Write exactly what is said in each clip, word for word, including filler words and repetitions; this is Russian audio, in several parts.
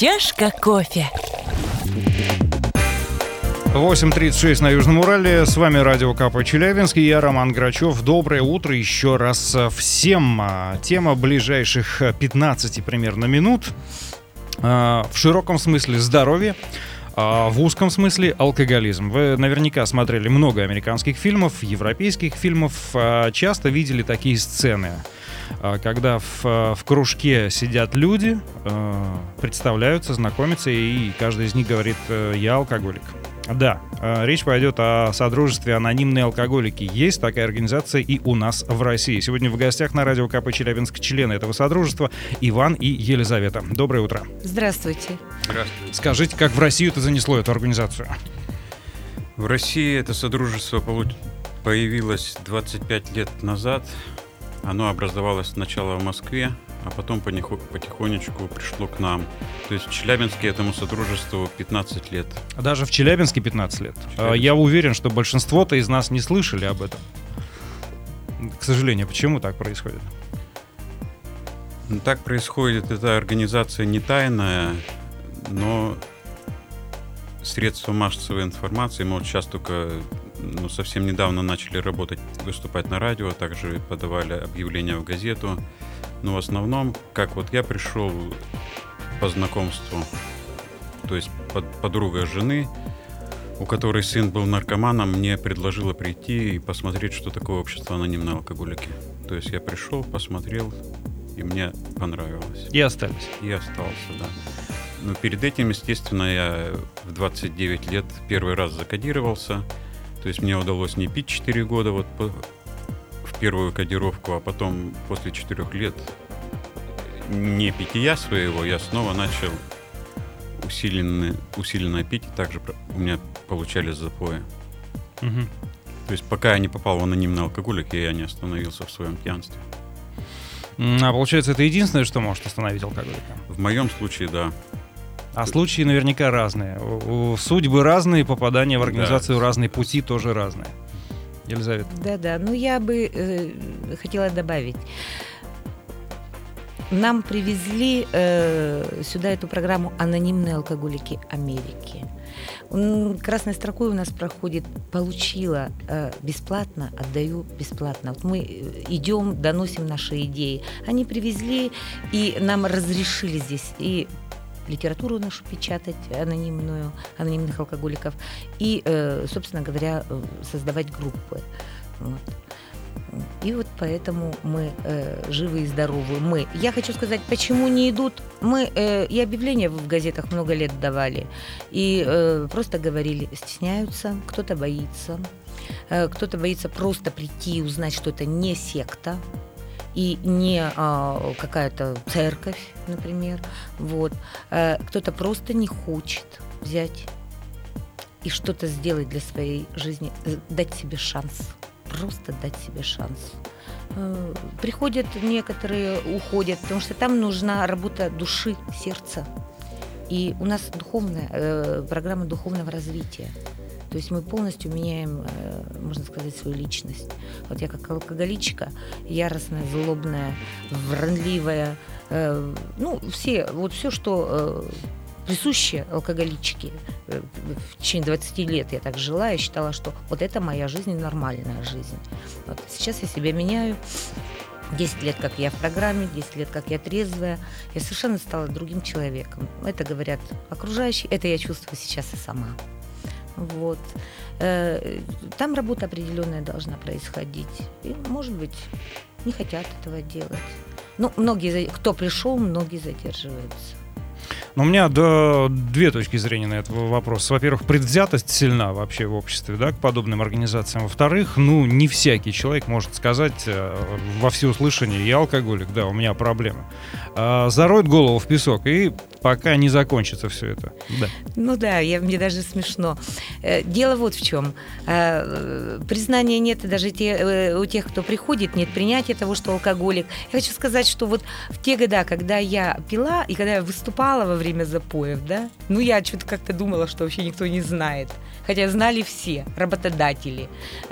Чашка кофе. восемь тридцать шесть на Южном Урале. С вами Радио КП Челябинск. Я Роман Грачев. Доброе утро еще раз всем. Тема ближайших пятнадцати примерно минут. В широком смысле здоровье. В узком смысле алкоголизм. Вы наверняка смотрели много американских фильмов, европейских фильмов. Часто видели такие сцены, когда в, в кружке сидят люди, представляются, знакомятся, и каждый из них говорит: «Я алкоголик». Да, речь пойдет о содружестве «Анонимные алкоголики». Есть такая организация и у нас в России. Сегодня в гостях на радио КП Челябинск члены этого содружества Иван и Елизавета. Доброе утро. Здравствуйте. Здравствуйте. Скажите, как в Россию это занесло, эту организацию? В России это содружество появилось двадцать пять лет назад. Оно образовалось сначала в Москве, а потом потихонечку пришло к нам. То есть в Челябинске этому содружеству пятнадцать лет. Даже в Челябинске пятнадцать лет? Челябинск. Я уверен, что большинство-то из нас не слышали об этом. К сожалению, почему так происходит? Ну, так происходит. Эта организация не тайная, но средства массовой информации, мы вот сейчас только ну, совсем недавно начали работать, выступать на радио, также подавали объявления в газету. Но в основном, как вот я пришел по знакомству, то есть под, подруга жены, у которой сын был наркоманом, мне предложила прийти и посмотреть, что такое общество анонимные алкоголики. То есть я пришел, посмотрел, и мне понравилось. И остались. И остался, да. Но перед этим, естественно, я в двадцать девять лет первый раз закодировался. То есть мне удалось не пить четыре года вот по, в первую кодировку, а потом после четырех лет не питья своего я снова начал усиленно, усиленно пить, и также у меня получались запои. Угу. То есть пока я не попал в анонимный алкоголик, я не остановился в своем пьянстве. А получается, это единственное, что может остановить алкоголика? В моем случае, да. А случаи наверняка разные. У судьбы разные, попадания в организацию да. разные, пути тоже разные. Елизавета. Да-да, ну я бы э, хотела добавить. Нам привезли э, сюда эту программу «Анонимные алкоголики Америки». Красной строкой у нас проходит «Получила э, бесплатно, отдаю бесплатно». Вот мы идем, доносим наши идеи. Они привезли, и нам разрешили здесь и литературу нашу печатать, анонимную, анонимных алкоголиков, и, э, собственно говоря, создавать группы. Вот. И вот поэтому мы э, живы и здоровы. Мы. Я хочу сказать, почему не идут. Мы э, и объявления в газетах много лет давали, и э, просто говорили, стесняются, кто-то боится, э, кто-то боится просто прийти и узнать, что это не секта и не а, какая-то церковь, например. Вот. А, кто-то просто не хочет взять и что-то сделать для своей жизни, дать себе шанс. Просто дать себе шанс. А, приходят некоторые, уходят, потому что там нужна работа души, сердца. И у нас духовная э, программа духовного развития. То есть мы полностью меняем, можно сказать, свою личность. Вот я как алкоголичка, яростная, злобная, вранливая, э, ну, все, вот все, что э, присуще алкоголичке. Э, в течение двадцати лет я так жила и считала, что вот это моя жизнь, нормальная жизнь. Вот. Сейчас я себя меняю. десять лет, как я в программе, десять лет, как я трезвая. Я совершенно стала другим человеком. Это говорят окружающие, это я чувствую сейчас и сама. Вот. Там работа определенная должна происходить. И, может быть, не хотят этого делать. Ну, многие, кто пришел, многие задерживаются. Но у меня да, две точки зрения на этот вопрос. Во-первых, предвзятость сильна вообще в обществе, да, к подобным организациям. Во-вторых, ну, не всякий человек может сказать э, во всеуслышание: я алкоголик, да, у меня проблемы. Э, зароет голову в песок, и пока не закончится все это. Да. Ну да, я, мне даже смешно. Дело вот в чем. Признания нет даже те, у тех, кто приходит, нет принятия того, что алкоголик. Я хочу сказать, что вот в те годы, когда я пила и когда я выступала во время запоев, да? Ну, я что-то как-то думала, что вообще никто не знает. Хотя знали все, работодатели,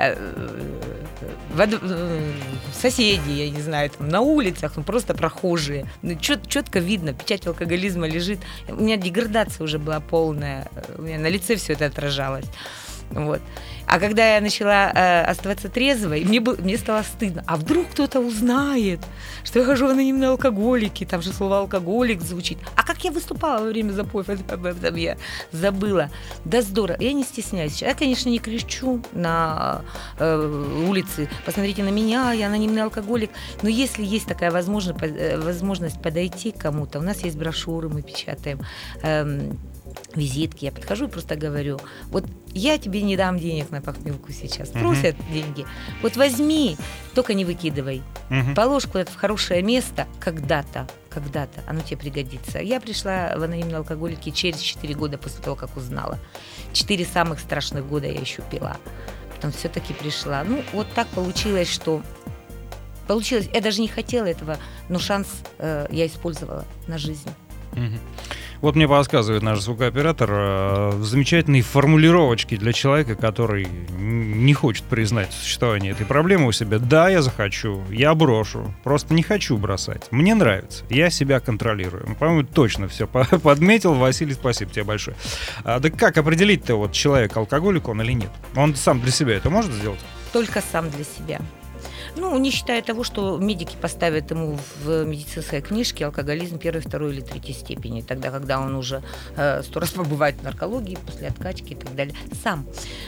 соседи, я не знаю, там, на улицах, ну, просто прохожие. Ну, четко видно, печать алкоголизма лежит. У меня деградация уже была полная, у меня на лице все это отражалось. Вот. А когда я начала э, оставаться трезвой, мне, был, мне стало стыдно. А вдруг кто-то узнает, что я хожу в анонимные алкоголики, там же слово «алкоголик» звучит. А как я выступала во время запоев, об этом я забыла. Да здорово, я не стесняюсь. Я, конечно, не кричу на э, улице, посмотрите на меня, я анонимный алкоголик. Но если есть такая возможность, возможность подойти к кому-то, у нас есть брошюры, мы печатаем, э, визитки, я подхожу и просто говорю, вот я тебе не дам денег на похмелку сейчас, просят uh-huh. деньги, вот возьми, только не выкидывай, uh-huh. положь куда-то в хорошее место, когда-то, когда-то оно тебе пригодится. Я пришла в анонимные алкоголики через четыре года после того, как узнала. Четыре самых страшных года я еще пила, потом все-таки пришла. Ну, вот так получилось, что получилось, я даже не хотела этого, но шанс э, я использовала на жизнь. Uh-huh. Вот мне подсказывает наш звукооператор э, замечательные формулировочки для человека, который не хочет признать существование этой проблемы у себя. Да, я захочу, я брошу, просто не хочу бросать. Мне нравится, я себя контролирую. По-моему, точно все подметил. Василий, спасибо тебе большое. А, да как определить-то, вот человек алкоголик он или нет? Он сам для себя это может сделать? Только сам для себя. Ну, не считая того, что медики поставят ему в медицинской книжке алкоголизм первой, второй или третьей степени, тогда, когда он уже э, сто раз побывает в наркологии, после откачки и так далее. Сам.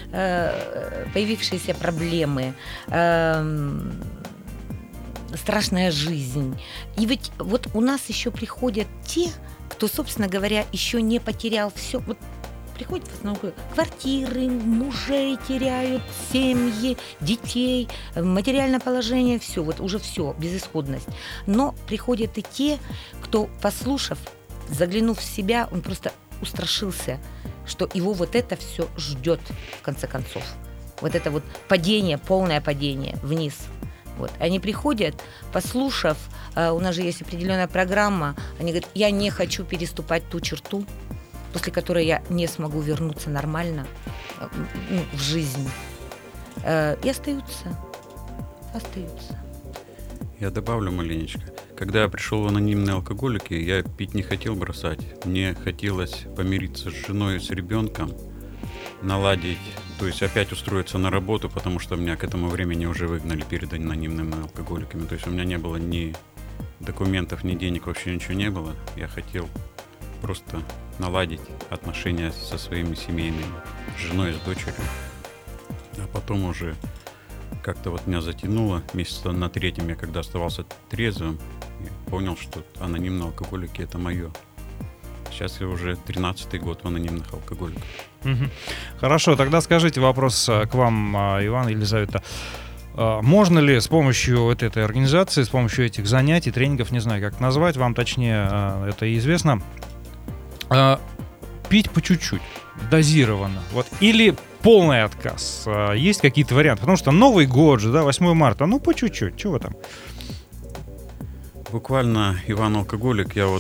Э, появившиеся проблемы, э, страшная жизнь. И ведь вот у нас еще приходят те, кто, собственно говоря, еще не потерял все. Вот приходят в основном квартиры, мужей теряют, семьи, детей, материальное положение, все, вот уже все, безысходность. Но приходят и те, кто, послушав, заглянув в себя, он просто устрашился, что его вот это все ждет, в конце концов. Вот это вот падение, полное падение вниз. Вот. Они приходят, послушав, у нас же есть определенная программа, они говорят, я не хочу переступать ту черту, после которой я не смогу вернуться нормально ну, в жизнь. И остаются. Остаются. Я добавлю маленечко. Когда я пришел в анонимные алкоголики, я пить не хотел бросать. Мне хотелось помириться с женой и с ребенком, наладить, то есть опять устроиться на работу, потому что меня к этому времени уже выгнали перед анонимными алкоголиками. То есть у меня не было ни документов, ни денег, вообще ничего не было. Я хотел просто наладить отношения со своими семейными, с женой, с дочерью. А потом уже как-то вот меня затянуло. Месяца на третьем я, когда оставался трезвым, я понял, что анонимные алкоголики — это мое. Сейчас я уже тринадцатый год в анонимных алкоголиках. Угу. Хорошо, тогда скажите вопрос к вам, Иван, Елизавета. Можно ли с помощью вот этой организации, с помощью этих занятий, тренингов, не знаю, как назвать, вам точнее это известно, пить по чуть-чуть, дозированно, вот, или полный отказ? Есть какие-то варианты? Потому что Новый год же, да, восьмое марта, ну по чуть-чуть, чего там? Буквально, Иван алкоголик, я вот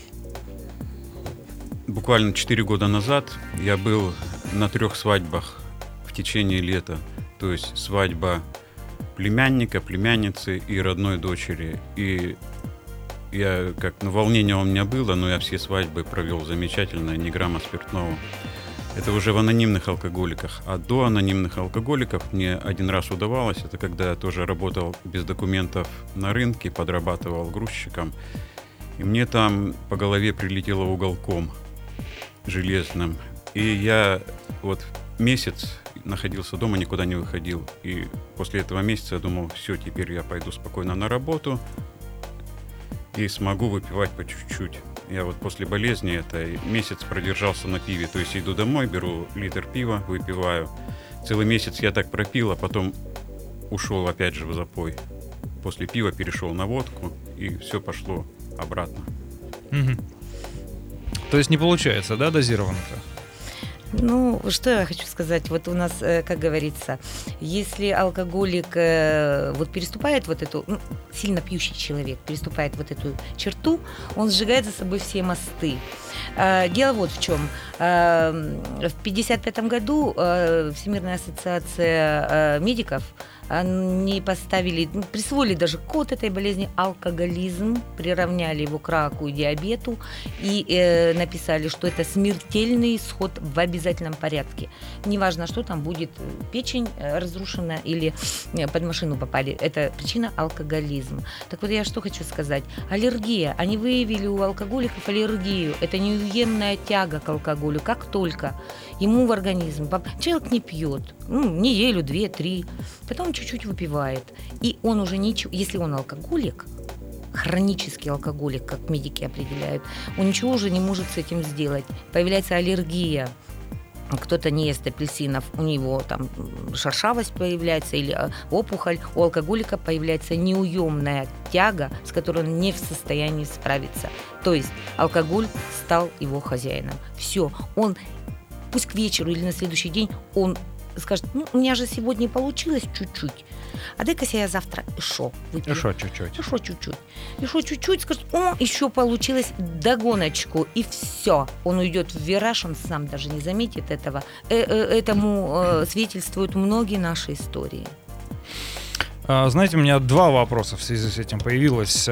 буквально четыре года назад я был на трех свадьбах в течение лета, то есть свадьба племянника, племянницы и родной дочери, и я, как, ну, волнение у меня было, но я все свадьбы провел замечательно, ни грамма спиртного. Это уже в анонимных алкоголиках. А до анонимных алкоголиков мне один раз удавалось, это когда я тоже работал без документов на рынке, подрабатывал грузчиком, и мне там по голове прилетело уголком железным. И я вот месяц находился дома, никуда не выходил. И после этого месяца я думал, все, теперь я пойду спокойно на работу и смогу выпивать по чуть-чуть. Я вот после болезни это месяц продержался на пиве. То есть иду домой, беру литр пива, выпиваю. Целый месяц я так пропил, а потом ушел опять же в запой. После пива перешел на водку, и все пошло обратно. Угу. То есть не получается, да, дозированно-то? Ну, что я хочу сказать. Вот у нас, э, как говорится, если алкоголик э, вот переступает вот эту, ну, сильно пьющий человек переступает вот эту черту, он сжигает за собой все мосты. Э, дело вот в чем. Э, в пятьдесят пятом году э, Всемирная ассоциация э, медиков они поставили, ну, присвоили даже код этой болезни алкоголизм, приравняли его к раку и диабету и э, написали, что это смертельный исход в обязательном порядке. Неважно, что там будет, печень разрушена или под машину попали, это причина алкоголизм. Так вот я что хочу сказать. Аллергия. Они выявили у алкоголиков аллергию. Это неуемная тяга к алкоголю. Как только ему в организм, человек не пьет, ну, неделю, две, три, потом чуть-чуть выпивает, и он уже ничего, если он алкоголик, хронический алкоголик, как медики определяют, он ничего уже не может с этим сделать. Появляется аллергия. Кто-то не ест апельсинов, у него там шершавость появляется или опухоль. У алкоголика появляется неуемная тяга, с которой он не в состоянии справиться. То есть алкоголь стал его хозяином. Все, он пусть к вечеру или на следующий день он скажет, ну, у меня же сегодня получилось чуть-чуть, а дай-ка я завтра еще выпью. Еще чуть-чуть. Еще чуть-чуть. Еще чуть-чуть, скажет, о, еще получилось догоночку, и все. Он уйдет в вираж, он сам даже не заметит этого. Э -э Этому э, свидетельствуют многие наши истории. Знаете, у меня два вопроса в связи с этим появилось.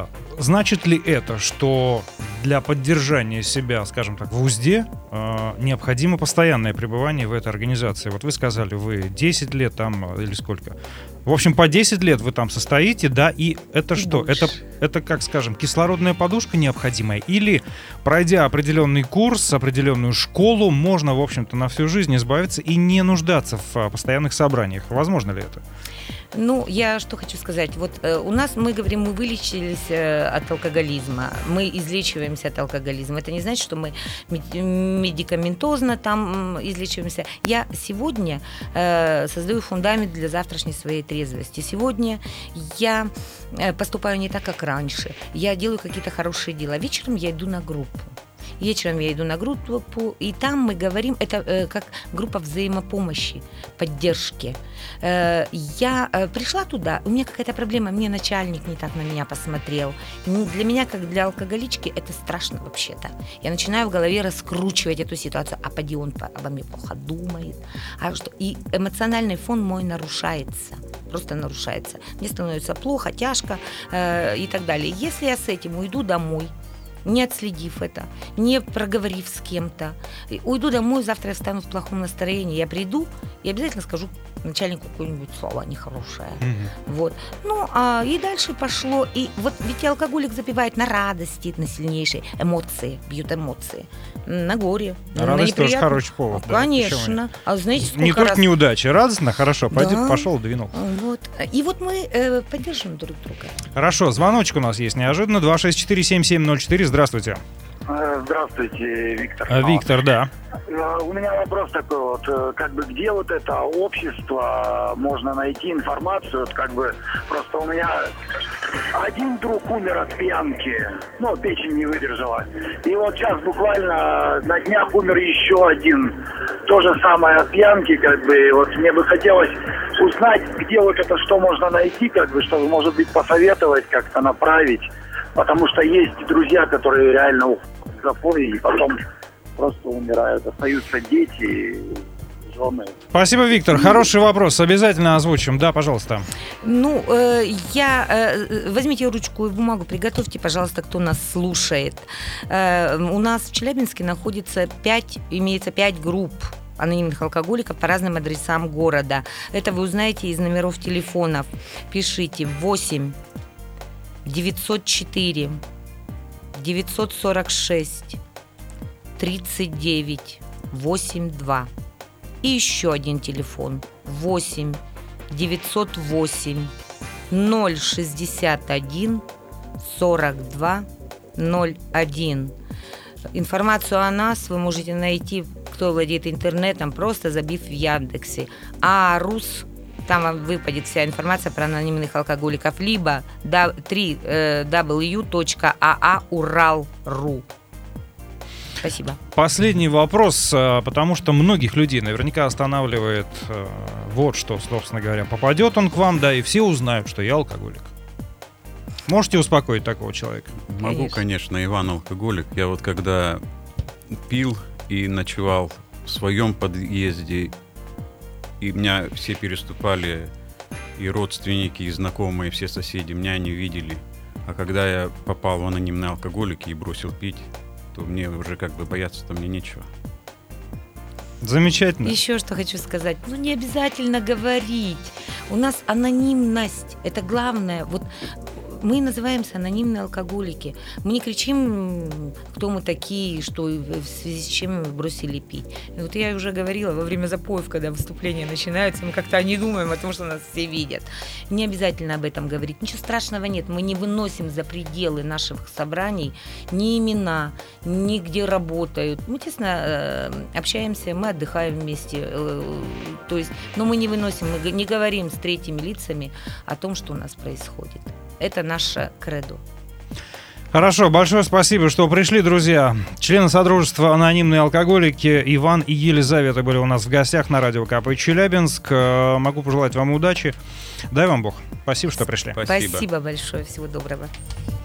Значит ли это, что для поддержания себя, скажем так, в узде необходимо постоянное пребывание в этой организации? Вот вы сказали, вы десять лет там или сколько? В общем, по десять лет вы там состоите, да, и это что? Это, это, как скажем, кислородная подушка необходимая? Или, пройдя определенный курс, определенную школу, можно, в общем-то, на всю жизнь избавиться и не нуждаться в постоянных собраниях? Возможно ли это? Ну, я что хочу сказать. Вот э, у нас, мы говорим, мы вылечились э, от алкоголизма, мы излечиваемся от алкоголизма. Это не значит, что мы медикаментозно там излечиваемся. Я сегодня э, создаю фундамент для завтрашней своей трезвости. Сегодня я э, поступаю не так, как раньше. Я делаю какие-то хорошие дела. Вечером я иду на группу. Вечером я иду на группу, и там мы говорим, это э, как группа взаимопомощи, поддержки. Э, я э, пришла туда, у меня какая-то проблема, мне начальник не так на меня посмотрел. Для меня, как для алкоголички, это страшно вообще-то. Я начинаю в голове раскручивать эту ситуацию, а поди он обо мне плохо думает. А что? И эмоциональный фон мой нарушается, просто нарушается. Мне становится плохо, тяжко э, и так далее. Если я с этим уйду домой, не отследив это, не проговорив с кем-то, уйду домой, завтра я встану в плохом настроении, я приду и обязательно скажу начальнику какое-нибудь слово нехорошее. Mm-hmm. Вот. Ну, а и дальше пошло. И вот ведь алкоголик запивает на радости, на сильнейшие эмоции, бьют эмоции, на горе. На радость тоже хороший повод. Да, конечно. А знаете, сколько не только раз... неудача, радостно, хорошо, да. пойдет, пошел, двинул. Вот. И вот мы э, поддерживаем друг друга. Хорошо, звоночек у нас есть неожиданно. два шесть четыре семь семь ноль четыре. Здравствуйте. Здравствуйте, Виктор. А, Виктор, да. У меня вопрос такой вот, как бы где вот это общество можно найти информацию, вот как бы просто у меня один друг умер от пьянки, ну, печень не выдержала, и вот сейчас буквально на днях умер еще один, то же самое от пьянки, как бы, вот мне бы хотелось узнать, где вот это, что можно найти, как бы, чтобы, может быть, посоветовать, как-то направить. Потому что есть друзья, которые реально уходят в запой и потом просто умирают. Остаются дети, жены. Спасибо, Виктор. Хороший вопрос. Обязательно озвучим. Да, пожалуйста. Ну, э, я... Э, возьмите ручку и бумагу, приготовьте, пожалуйста, кто нас слушает. Э, у нас в Челябинске находится пять, имеется пять групп анонимных алкоголиков по разным адресам города. Это вы узнаете из номеров телефонов. Пишите восемь девятьсот четыре девятьсот сорок шесть тридцать девять восемьдесят два. И еще один телефон восемь девятьсот восемь ноль шестьдесят один сорок два ноль один. Информацию о нас вы можете найти, кто владеет интернетом, просто забив в Яндексе АРУС. Там вам выпадет вся информация про анонимных алкоголиков, либо дабл ю дабл ю дабл ю точка а а урал точка ру. Спасибо. Последний вопрос, потому что многих людей наверняка останавливает вот что, собственно говоря, попадет он к вам, да, и все узнают, что я алкоголик. Можете успокоить такого человека? Могу, конечно. конечно, Иван алкоголик. Я вот когда пил и ночевал в своем подъезде, и меня все переступали, и родственники, и знакомые, все соседи, меня не видели. А когда я попал в анонимные алкоголики и бросил пить, то мне уже как бы бояться-то мне нечего. Замечательно. Еще что хочу сказать. Ну, не обязательно говорить. У нас анонимность. Это главное. Вот мы называемся анонимные алкоголики. Мы не кричим, кто мы такие, что в связи с чем мы бросили пить. И вот я уже говорила, во время запоев, когда выступления начинаются, мы как-то не думаем о том, что нас все видят. Не обязательно об этом говорить. Ничего страшного нет. Мы не выносим за пределы наших собраний ни имена, ни где работают. Мы тесно общаемся, мы отдыхаем вместе. То есть, но мы не выносим, мы не говорим с третьими лицами о том, что у нас происходит. Это наше кредо. Хорошо, большое спасибо, что пришли, друзья. Члены Содружества «Анонимные алкоголики» Иван и Елизавета были у нас в гостях на радио КП Челябинск. Могу пожелать вам удачи. Дай вам Бог. Спасибо, что пришли. Спасибо, Спасибо большое. Всего доброго.